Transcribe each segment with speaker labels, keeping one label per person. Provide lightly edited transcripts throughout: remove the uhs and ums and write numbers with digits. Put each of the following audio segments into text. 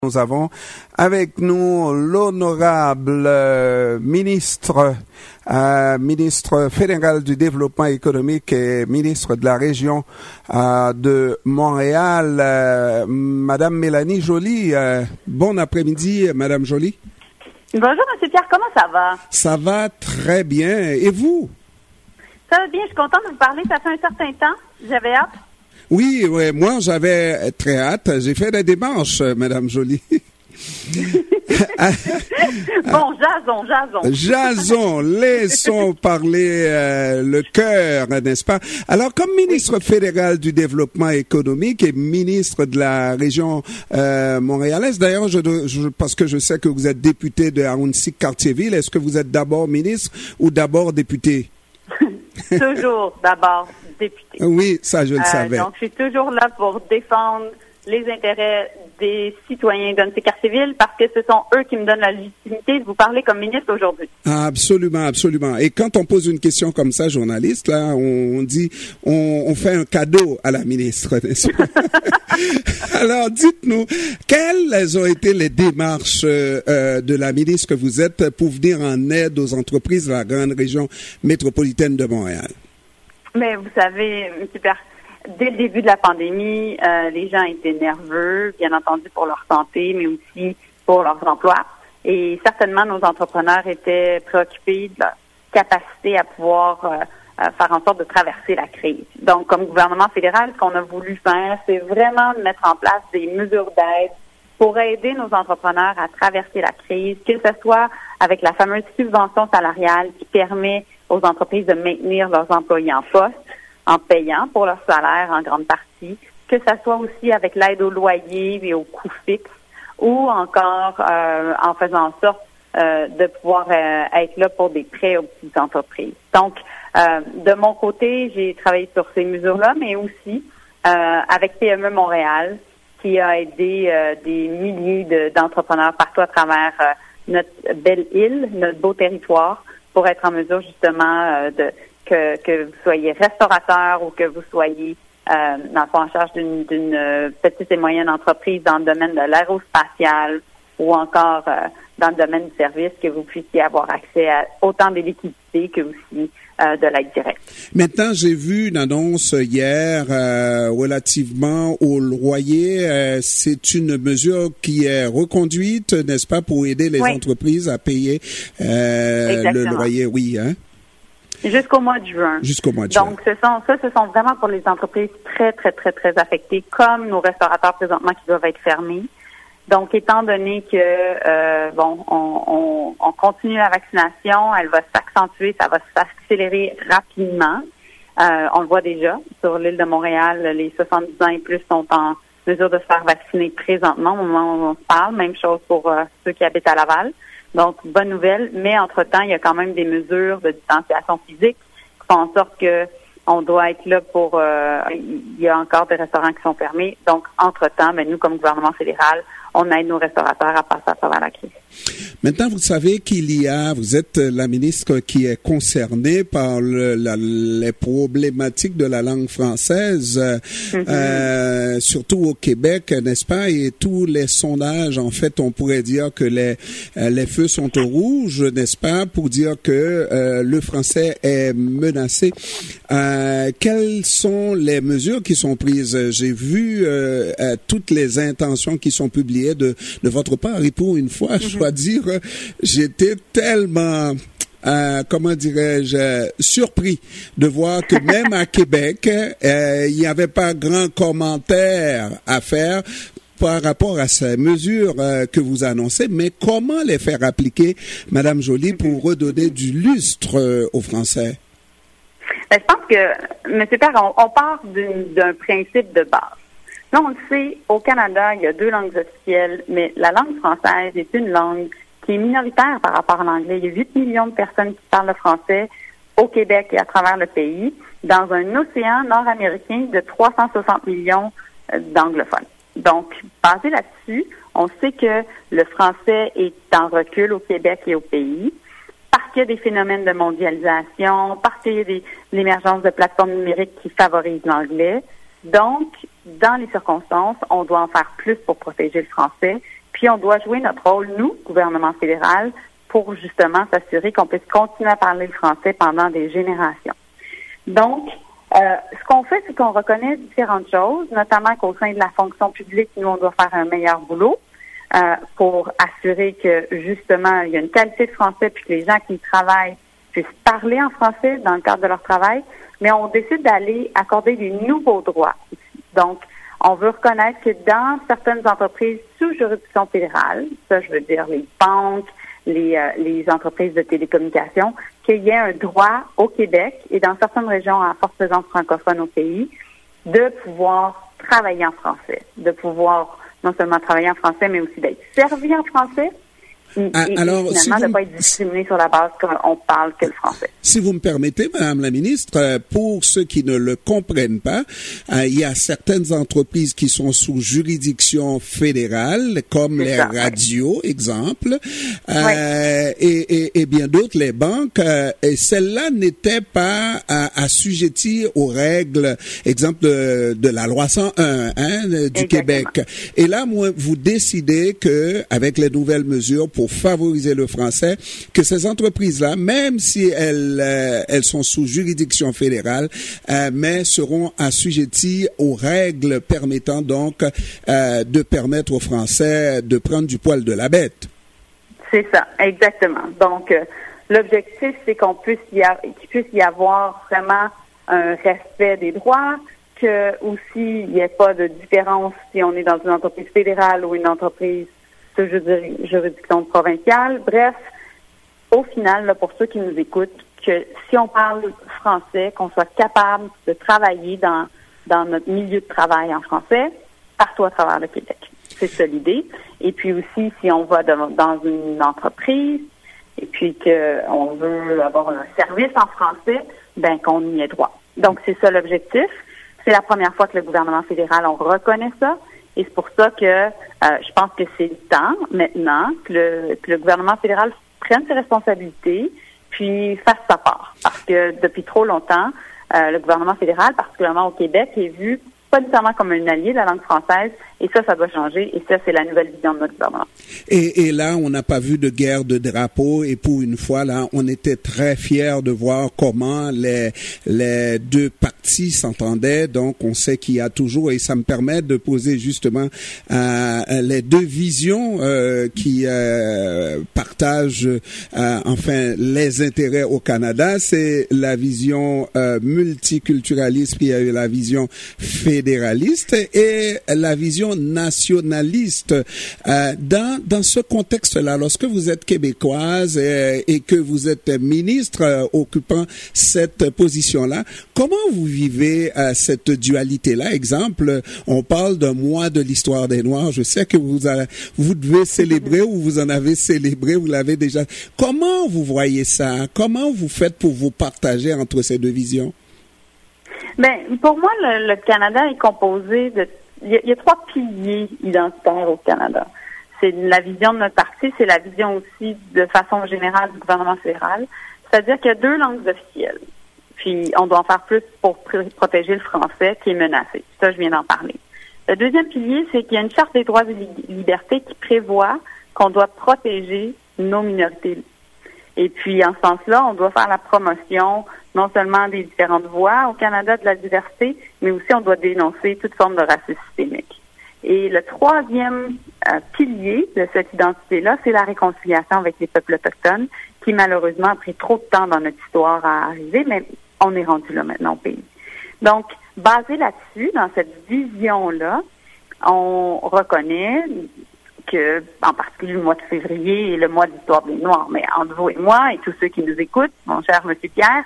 Speaker 1: Nous avons avec nous l'honorable ministre fédéral du développement économique et ministre de la région de Montréal, Madame Mélanie Joly. Bon après-midi, Madame Joly.
Speaker 2: Bonjour, M. Pierre, comment ça va?
Speaker 1: Ça va très bien. Et vous?
Speaker 2: Ça va bien, je suis contente de vous parler. Ça fait un certain temps. J'avais hâte.
Speaker 1: Oui, moi j'avais très hâte. J'ai fait des démarches, Madame Joly.
Speaker 2: Bon, jason.
Speaker 1: Laissons parler le cœur, n'est-ce pas? Alors, comme ministre fédéral du développement économique et ministre de la région montréalaise, d'ailleurs, parce que je sais que vous êtes député de Arunsic-Cartierville, est-ce que vous êtes d'abord ministre ou d'abord député?
Speaker 2: Toujours d'abord député.
Speaker 1: Oui, ça je le savais.
Speaker 2: Donc, je suis toujours là pour défendre les intérêts des citoyens d'Arunsic-Cartierville parce que ce sont eux qui me donnent la légitimité de vous parler comme ministre aujourd'hui.
Speaker 1: Absolument, absolument. Et quand on pose une question comme ça, journaliste, là, on dit, on fait un cadeau à la ministre, n'est-ce pas? Alors, dites-nous, quelles ont été les démarches de la ministre que vous êtes pour venir en aide aux entreprises de la grande région métropolitaine de Montréal?
Speaker 2: Mais vous savez, M. Pierre, dès le début de la pandémie, les gens étaient nerveux, bien entendu pour leur santé, mais aussi pour leurs emplois. Et certainement, nos entrepreneurs étaient préoccupés de leur capacité à pouvoir faire en sorte de traverser la crise. Donc, comme gouvernement fédéral, ce qu'on a voulu faire, c'est vraiment de mettre en place des mesures d'aide pour aider nos entrepreneurs à traverser la crise, que ce soit avec la fameuse subvention salariale qui permet aux entreprises de maintenir leurs employés en poste, en payant pour leur salaire en grande partie, que ça soit aussi avec l'aide au loyer et aux coûts fixes, ou encore en faisant en sorte de pouvoir être là pour des prêts aux petites entreprises. Donc, de mon côté, j'ai travaillé sur ces mesures-là, mais aussi avec PME Montréal, qui a aidé des milliers d'entrepreneurs partout à travers notre belle île, notre beau territoire, pour être en mesure justement que vous soyez restaurateur ou que vous soyez dans le fond, en charge d'une petite et moyenne entreprise dans le domaine de l'aérospatial ou encore dans le domaine du service, que vous puissiez avoir accès à autant de liquidités que aussi de l'aide directe.
Speaker 1: Maintenant, j'ai vu une annonce hier relativement au loyer. C'est une mesure qui est reconduite, n'est-ce pas, pour aider les entreprises à payer le loyer, oui, hein?
Speaker 2: Jusqu'au mois de juin.
Speaker 1: Jusqu'au mois de juin.
Speaker 2: Donc, ce sont vraiment pour les entreprises très, très, très, très affectées, comme nos restaurateurs présentement qui doivent être fermés. Donc, étant donné que, on continue la vaccination, elle va s'accentuer, ça va s'accélérer rapidement. On le voit déjà. Sur l'île de Montréal, les 70 ans et plus sont en mesure de se faire vacciner présentement au moment où on se parle. Même chose pour ceux qui habitent à Laval. Donc, bonne nouvelle. Mais entre-temps, il y a quand même des mesures de distanciation physique qui font en sorte que on doit être là pour... il y a encore des restaurants qui sont fermés. Donc, entre-temps, nous, comme gouvernement fédéral, on aide nos restaurateurs à passer à travers la crise.
Speaker 1: Maintenant, vous savez vous êtes la ministre qui est concernée par les problématiques de la langue française, surtout au Québec, n'est-ce pas? Et tous les sondages, en fait, on pourrait dire que les feux sont au rouge, n'est-ce pas? Pour dire que le français est menacé. Quelles sont les mesures qui sont prises? J'ai vu toutes les intentions qui sont publiées de votre part, et pour une fois, je dois dire, j'étais tellement, comment dirais-je, surpris de voir que même à Québec, il n'y avait pas grand commentaire à faire par rapport à ces mesures que vous annoncez, mais comment les faire appliquer, Madame Joly, pour redonner du lustre aux Français?
Speaker 2: Je pense que, M. Pierre, on part d'un principe de base. Là, on le sait, au Canada, il y a 2 langues officielles, mais la langue française est une langue qui est minoritaire par rapport à l'anglais. Il y a 8 millions de personnes qui parlent le français au Québec et à travers le pays, dans un océan nord-américain de 360 millions d'anglophones. Donc, basé là-dessus, on sait que le français est en recul au Québec et au pays, parce qu'il y a des phénomènes de mondialisation, parce qu'il y a l'émergence de plateformes numériques qui favorisent l'anglais. Donc, dans les circonstances, on doit en faire plus pour protéger le français Puis on doit jouer notre rôle, nous, gouvernement fédéral, pour justement s'assurer qu'on puisse continuer à parler le français pendant des générations. Donc, ce qu'on fait, c'est qu'on reconnaît différentes choses, notamment qu'au sein de la fonction publique, nous, on doit faire un meilleur boulot pour assurer que, justement, il y a une qualité de français puis que les gens qui y travaillent puissent parler en français dans le cadre de leur travail, mais on décide d'aller accorder des nouveaux droits. Donc, on veut reconnaître que dans certaines entreprises sous juridiction fédérale, ça, je veux dire les banques, les entreprises de télécommunications, qu'il y ait un droit au Québec et dans certaines régions à forte présence francophone au pays de pouvoir travailler en français, de pouvoir non seulement travailler en français, mais aussi d'être servi en français. Alors, et finalement, de ne pas être discriminé sur la base qu'on parle que le français.
Speaker 1: Si vous me permettez, Madame la ministre, pour ceux qui ne le comprennent pas, il y a certaines entreprises qui sont sous juridiction fédérale, comme les radios, exemple, et bien d'autres, les banques, et celles-là n'étaient pas assujetties aux règles, exemple de la loi 101 du Québec. Et là, moi, vous décidez que, avec les nouvelles mesures pour favoriser le français, que ces entreprises-là, même si elles sont sous juridiction fédérale, mais seront assujetties aux règles permettant donc de permettre aux Français de prendre du poil de la bête.
Speaker 2: C'est ça, exactement. Donc, l'objectif, c'est qu'il puisse y avoir vraiment un respect des droits, que aussi il n'y ait pas de différence si on est dans une entreprise fédérale ou une entreprise sous juridiction provinciale. Bref, au final, là, pour ceux qui nous écoutent, que si on parle français, qu'on soit capable de travailler dans notre milieu de travail en français, partout à travers le Québec. C'est ça l'idée. Et puis aussi, si on va dans une entreprise et puis qu'on veut avoir un service en français, ben qu'on y ait droit. Donc, c'est ça l'objectif. C'est la première fois que le gouvernement fédéral, on reconnaît ça. Et c'est pour ça que je pense que c'est le temps, maintenant, que le gouvernement fédéral prenne ses responsabilités puis fasse sa part. Parce que depuis trop longtemps, le gouvernement fédéral, particulièrement au Québec, est vu pas nécessairement comme un allié de la langue française. Et ça doit changer. Et ça, c'est la nouvelle vision de notre gouvernement.
Speaker 1: Et là, on n'a pas vu de guerre de drapeaux. Et pour une fois, là, on était très fiers de voir comment les deux parties s'entendaient. Donc, on sait qu'il y a toujours, et ça me permet de poser justement les deux visions qui partagent enfin les intérêts au Canada. C'est la vision multiculturaliste, puis il y a eu la vision fédéraliste et la vision nationaliste. Dans ce contexte-là, lorsque vous êtes québécoise et que vous êtes ministre occupant cette position-là, comment vous vivez cette dualité-là? Exemple, on parle d'un mois de l'histoire des Noirs. Je sais que vous devez célébrer ou vous en avez célébré, vous l'avez déjà. Comment vous voyez ça? Comment vous faites pour vous partager entre ces deux visions?
Speaker 2: Ben, pour moi, le Canada est composé de... Il y a trois piliers identitaires au Canada. C'est la vision de notre parti, c'est la vision aussi de façon générale du gouvernement fédéral. C'est-à-dire qu'il y a deux langues officielles. Puis, on doit en faire plus pour protéger le français qui est menacé. Ça, je viens d'en parler. Le deuxième pilier, c'est qu'il y a une charte des droits et libertés qui prévoit qu'on doit protéger nos minorités. Et puis, en ce sens-là, on doit faire la promotion non seulement des différentes voix au Canada de la diversité, mais aussi on doit dénoncer toute forme de racisme systémique. Et le troisième pilier de cette identité-là, c'est la réconciliation avec les peuples autochtones, qui malheureusement a pris trop de temps dans notre histoire à arriver, mais on est rendu là maintenant au pays. Donc, basé là-dessus, dans cette vision-là, on reconnaît que, en particulier le mois de février et le mois de l'histoire des Noirs, mais entre vous et moi et tous ceux qui nous écoutent, mon cher Monsieur Pierre,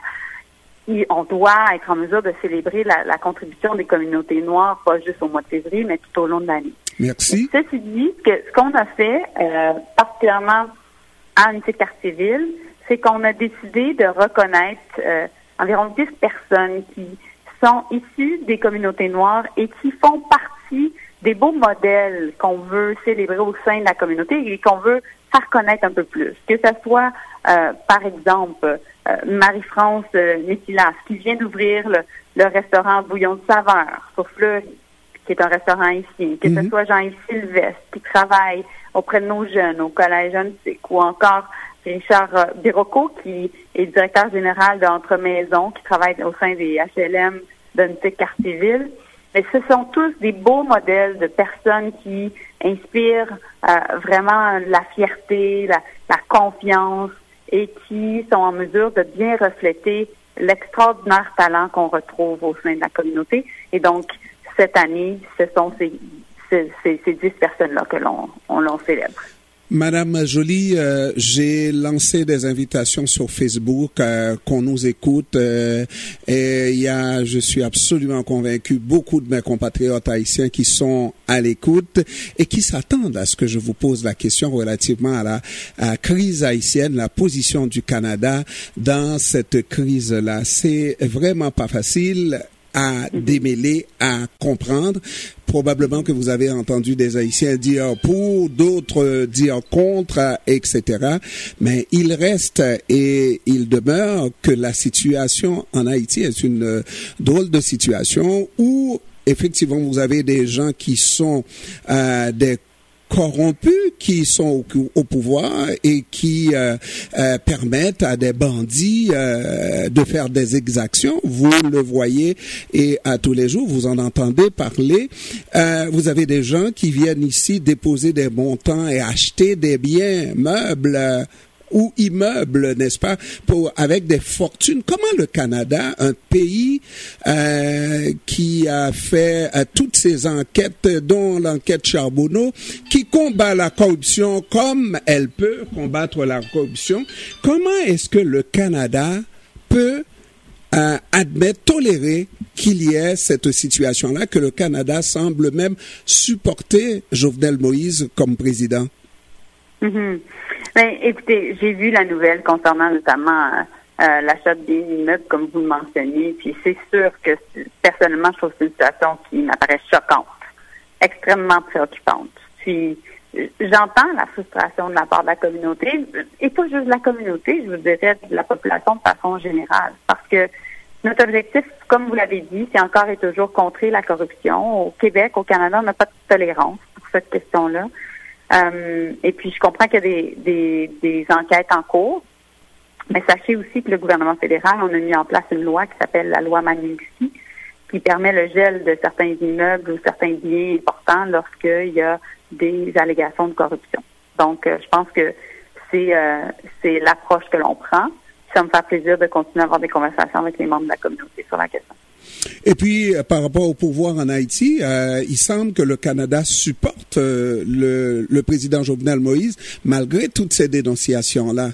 Speaker 2: on doit être en mesure de célébrer la contribution des communautés noires, pas juste au mois de février, mais tout au long de l'année.
Speaker 1: Merci.
Speaker 2: Ceci dit, ce qu'on a fait, particulièrement à Unité-Quartier-Ville, c'est qu'on a décidé de reconnaître environ 10 personnes qui sont issues des communautés noires et qui font partie des beaux modèles qu'on veut célébrer au sein de la communauté et qu'on veut faire connaître un peu plus. Que ce soit, par exemple, Marie-France Nétilas, qui vient d'ouvrir le restaurant Bouillon de saveur sur Fleury. qui est un restaurant ici, que ce soit Jean-Yves Sylvestre, qui travaille auprès de nos jeunes, au Collège Antique, ou encore Richard Birocco, qui est directeur général d'Entre-Maisons, qui travaille au sein des HLM d'Antique-Quartier-Ville. Mais ce sont tous des beaux modèles de personnes qui inspirent vraiment la fierté, la confiance et qui sont en mesure de bien refléter l'extraordinaire talent qu'on retrouve au sein de la communauté. Et donc, cette année, ce sont ces 10 personnes-là que l'on célèbre.
Speaker 1: Madame Joly, j'ai lancé des invitations sur Facebook qu'on nous écoute et je suis absolument convaincu, beaucoup de mes compatriotes haïtiens qui sont à l'écoute et qui s'attendent à ce que je vous pose la question relativement à la crise haïtienne, la position du Canada dans cette crise-là. C'est vraiment pas facile à démêler, à comprendre. Probablement que vous avez entendu des Haïtiens dire pour, d'autres dire contre, etc. Mais il reste et il demeure que la situation en Haïti est une drôle de situation où effectivement vous avez des gens qui sont des corrompus, qui sont au pouvoir et qui permettent à des bandits de faire des exactions. Vous le voyez et à tous les jours, vous en entendez parler. Vous avez des gens qui viennent ici déposer des montants et acheter des biens, meubles ou immeubles, n'est-ce pas, avec des fortunes. Comment le Canada, un pays qui a fait toutes ces enquêtes, dont l'enquête Charbonneau, qui combat la corruption comme elle peut combattre la corruption, comment est-ce que le Canada peut admettre, tolérer qu'il y ait cette situation-là, que le Canada semble même supporter Jovenel Moïse comme président?
Speaker 2: Ben, écoutez, j'ai vu la nouvelle concernant notamment l'achat des immeubles, comme vous le mentionnez, puis c'est sûr que personnellement, je trouve que c'est une situation qui m'apparaît choquante, extrêmement préoccupante. Puis j'entends la frustration de la part de la communauté, et pas juste de la communauté, je vous dirais de la population de façon générale, parce que notre objectif, comme vous l'avez dit, c'est encore et toujours contrer la corruption. Au Québec, au Canada, on n'a pas de tolérance pour cette question-là. Et puis, je comprends qu'il y a des enquêtes en cours, mais sachez aussi que le gouvernement fédéral, on a mis en place une loi qui s'appelle la loi Magnitsky, qui permet le gel de certains immeubles ou certains biens importants lorsqu'il y a des allégations de corruption. Donc, je pense que c'est l'approche que l'on prend. Ça me fait plaisir de continuer à avoir des conversations avec les membres de la communauté sur la question.
Speaker 1: Et puis, par rapport au pouvoir en Haïti, il semble que le Canada supporte le président Jovenel Moïse, malgré toutes ces dénonciations-là.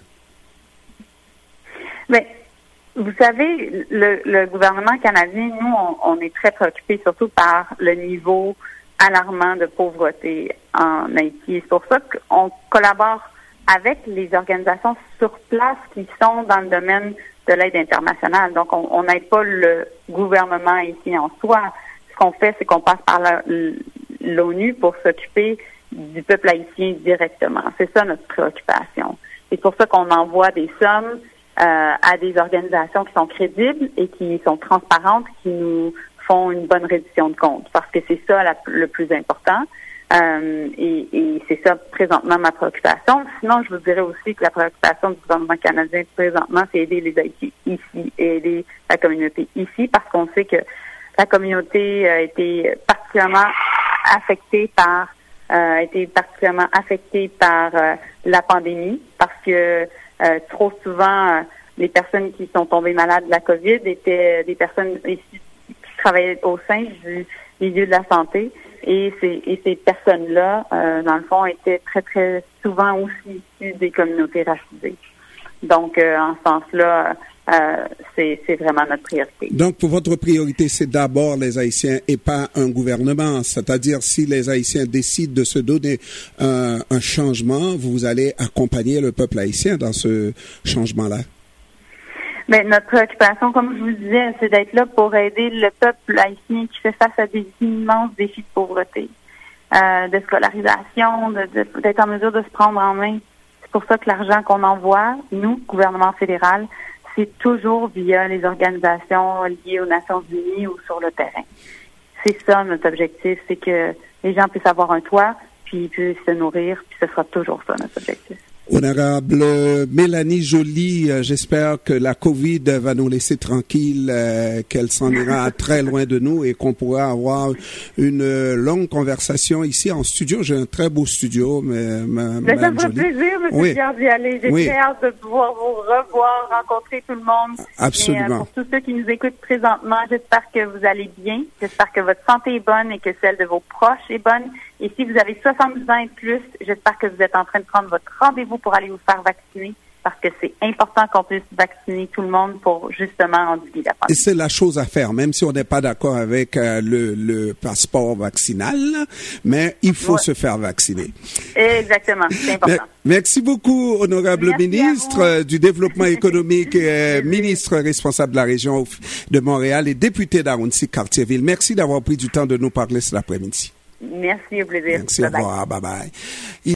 Speaker 2: Mais, vous savez, le gouvernement canadien, nous, on est très préoccupés surtout par le niveau alarmant de pauvreté en Haïti. C'est pour ça qu'on collabore avec les organisations sur place qui sont dans le domaine de l'aide internationale. Donc, on n'aide pas le gouvernement ici en soi. Ce qu'on fait, c'est qu'on passe par l'ONU pour s'occuper du peuple haïtien directement. C'est ça notre préoccupation. C'est pour ça qu'on envoie des sommes à des organisations qui sont crédibles et qui sont transparentes, qui nous font une bonne reddition de comptes. Parce que c'est ça le plus important. Et c'est ça présentement ma préoccupation. Sinon, je vous dirais aussi que la préoccupation du gouvernement canadien présentement, c'est aider les Haïtiens ici et aider la communauté ici, parce qu'on sait que la communauté a été particulièrement affectée par la pandémie, parce que trop souvent les personnes qui sont tombées malades de la COVID étaient des personnes ici qui travaillaient au sein du milieu de la santé. Et ces personnes-là, dans le fond, étaient très, très souvent aussi issues des communautés racisées. Donc, en ce sens-là, c'est vraiment notre priorité.
Speaker 1: Donc, pour votre priorité, c'est d'abord les Haïtiens et pas un gouvernement. C'est-à-dire, si les Haïtiens décident de se donner un changement, vous allez accompagner le peuple haïtien dans ce changement-là.
Speaker 2: Mais notre préoccupation, comme je vous disais, c'est d'être là pour aider le peuple haïtien qui fait face à des immenses défis de pauvreté, de scolarisation, d'être en mesure de se prendre en main. C'est pour ça que l'argent qu'on envoie, nous, gouvernement fédéral, c'est toujours via les organisations liées aux Nations Unies ou sur le terrain. c'est ça notre objectif, c'est que les gens puissent avoir un toit, puis ils puissent se nourrir, puis ce sera toujours ça notre objectif.
Speaker 1: Honorable Mélanie Joly, j'espère que la COVID va nous laisser tranquille, qu'elle s'en ira très loin de nous et qu'on pourra avoir une longue conversation ici en studio. J'ai un très beau studio,
Speaker 2: ça me ferait plaisir, M. Pierre, d'y aller. J'ai très hâte de pouvoir vous revoir, rencontrer tout le monde.
Speaker 1: Absolument.
Speaker 2: Et, pour tous ceux qui nous écoutent présentement, j'espère que vous allez bien. J'espère que votre santé est bonne et que celle de vos proches est bonne. Et si vous avez 70 ans et plus, j'espère que vous êtes en train de prendre votre rendez-vous pour aller vous faire vacciner, parce que c'est important qu'on puisse vacciner tout le monde pour justement endiguer la pandémie.
Speaker 1: Et c'est la chose à faire, même si on n'est pas d'accord avec le passeport vaccinal, mais il faut se faire vacciner.
Speaker 2: Exactement, c'est important.
Speaker 1: Merci beaucoup, honorable ministre du Développement économique, ministre responsable de la région de Montréal et député d'Arronti-Cartierville. Merci d'avoir pris du temps de nous parler cet après-midi.
Speaker 2: Merci, au plaisir.
Speaker 1: Merci, au revoir, bye bye.